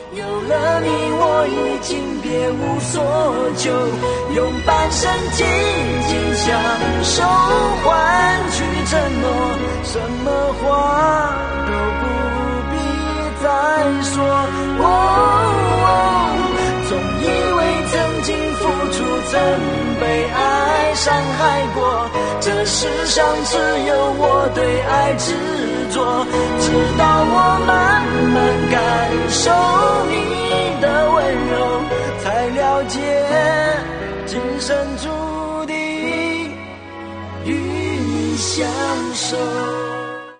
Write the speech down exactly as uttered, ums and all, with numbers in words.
有了你，我已经别无所求，用半生紧紧相守，换取承诺，什么话都不必再说。哦哦，总以为曾经付出，曾被爱伤害过，这世上只有我对爱执着，直到我慢慢感受你的温柔，才了解今生注定与你相守。